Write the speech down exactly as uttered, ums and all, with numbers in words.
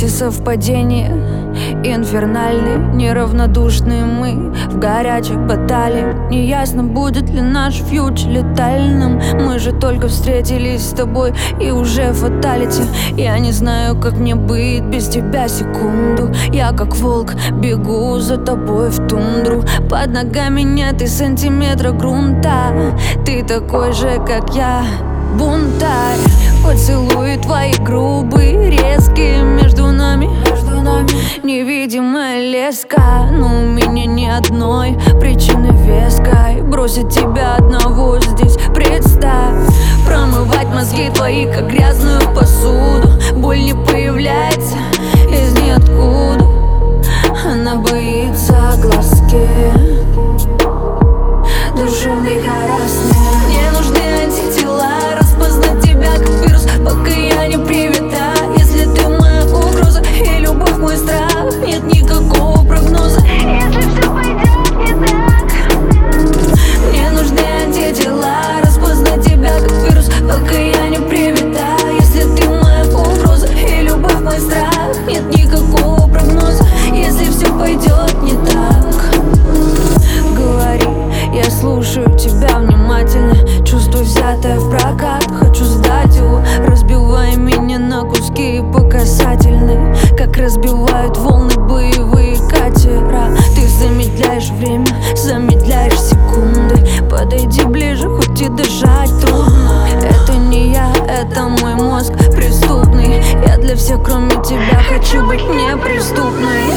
эти совпадения инфернальные, неравнодушные мы в горячих баталиях. Неясно, будет ли наш фьючер летальным. Мы же только встретились с тобой и уже фаталити. Я не знаю, как мне быть без тебя секунду. Я как волк бегу за тобой в тундру. Под ногами нет и сантиметра грунта. Ты такой же, как я, бунтарь. Поцелуи твои грубые, резкие между нами, между нами невидимая леска. Но у меня ни одной причины веской бросить тебя одного здесь. Представь, промывать мозги твои, как грязную посуду. Боль не появляется из ниоткуда. Она боится глазки, душевный харассмент. Мне нужны антитела, распознать тебя как вирус, пока я не привита. Если ты моя угроза и любовь мой страх, нет никакого прогноза, если все пойдет не так. Мне нужны антитела, распознать тебя как вирус, пока я не привита. Если ты моя угроза и любовь мой страх, нет никакого прогноза, если все пойдет не так. Говори, я слушаю тебя внимательно. Чувство взятое в прокат, хочу сдать его. Разбивай меня на куски по касательной, как разбивают волны боевые катера. Ты замедляешь время, замедляешь секунды. Подойди ближе, хоть и дышать трудно. Это не я, это мой мозг преступный. Я для всех, кроме тебя, хочу быть неприступной.